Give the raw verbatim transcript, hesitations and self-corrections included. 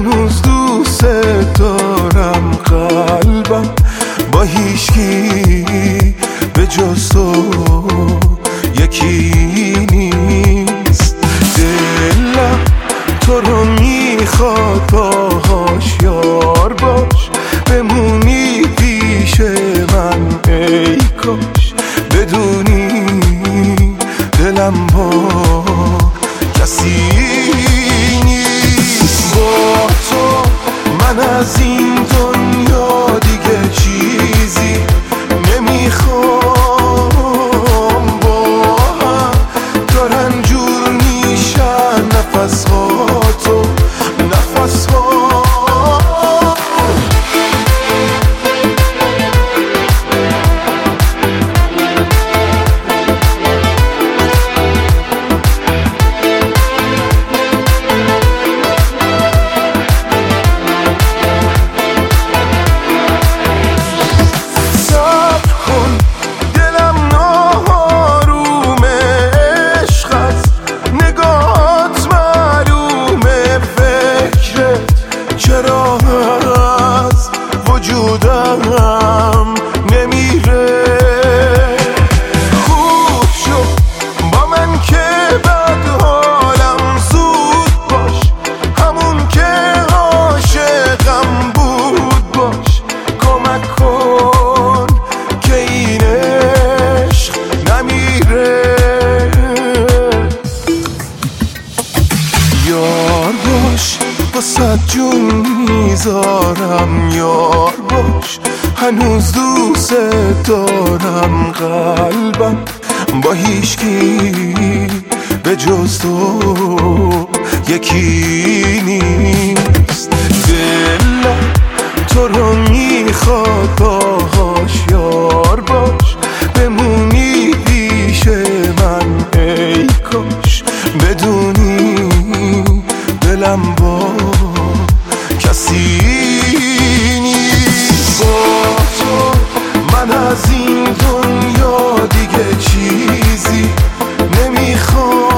هنوز دوست دارم، قلبم با هیچکی به جز تو یکی نیست. دلم تو رو میخواد، باهاش یار باش، بمونی پیش من ای کاش. بدونی دلم با کسی نیست. با تو من از این دنیا دیگه چیزی نمیخوام. با هم دارن جور میشن نفس ها تو نفس ها. چرا از وجودم نمیره؟ خوب شد با من که بد حالم زود باش، همون که عاشقم بود باش. کمک کن که این عشق نمیره. یار باش واسه جون میذارم، یار باش هنوز دوست دارم. قلبم با هیچکی به جز تو یکی نیست. دلم تو رو میخواد، باهاش یار باش، بمونی پیش من ای کاش. بدونی دلم با کسی نیست. با تو من از این دنیا دیگه چیزی نمیخوام.